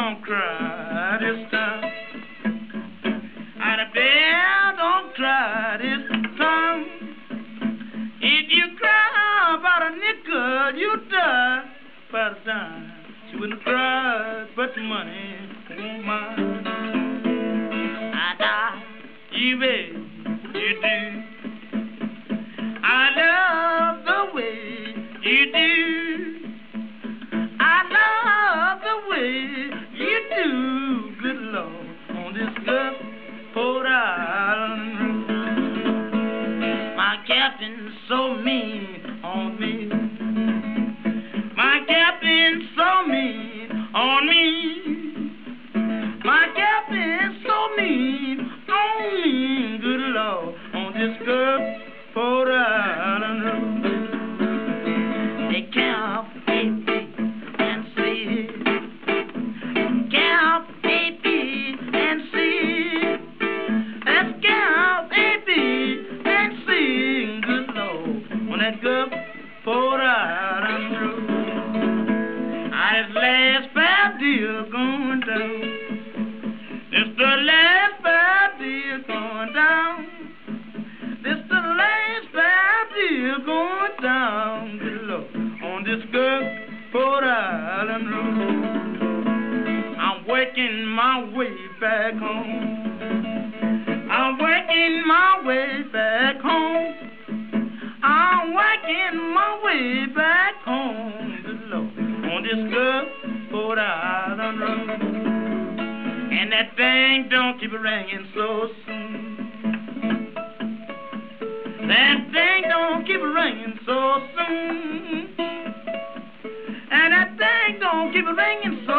don't cry this time. And if bear don't cry this time. If you cry about a nickel, you die by the time. She wouldn't cry, but money won't mind. I die, you baby, you do. I love the way you do. I love the way you do, good Lord, on this Gulfport Island. My captain's so mean on me. My captain's so mean on me. My captain's so mean on me, good Lord, on this Gulfport Island road. They camp A, B, and C. Camp A, B, and C. Let's camp A, B, and C, good Lord, on that Gulfport Island road. This last bad deal going down. This the last bad deal going down. This the last bad deal going down, good Lord, on this Gulfport Island road. I'm working my way back home. I'm working my way back home. I'm working my way back home, good Lord, on this Gulfport Island road. And that thing don't keep ringing so soon. That thing don't keep ringing so soon. And that thing don't keep ringing so